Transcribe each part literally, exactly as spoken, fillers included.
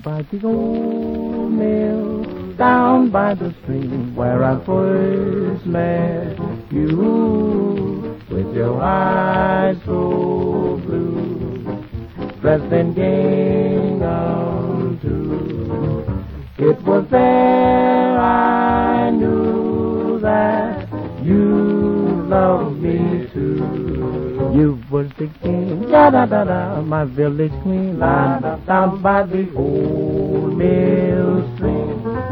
by the old mill, down by the stream where I first met you, with your eyes so blue, dressed in gingham too. It was there I knew that you loved me too. You was the king, da da da da, my village queen, la da, down by the old mill stream.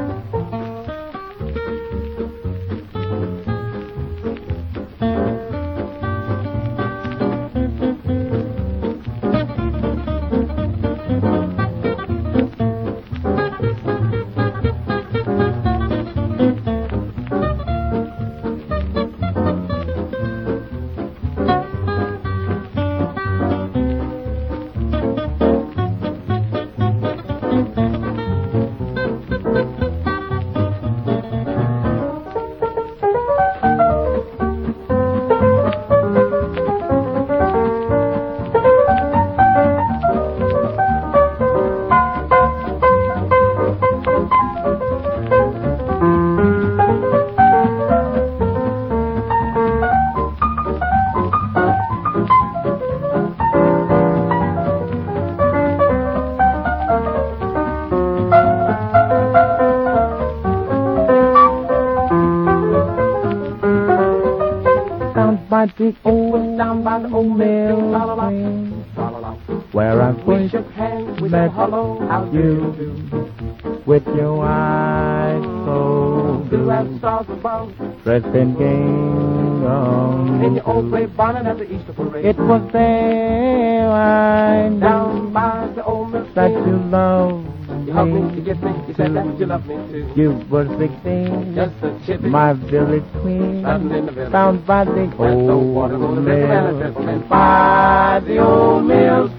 By the old, down by the old mill stream, where I first met you, with your eyes so blue, dressed in gingham, in your old gray bonnet at the Easter parade. It was there I knew down by the old mill that you loved you hugged me, you kissed me, you said that you loved me too. You were sixteen, just a chippy, my village queen, in the village, found by the old mill, by the old mill.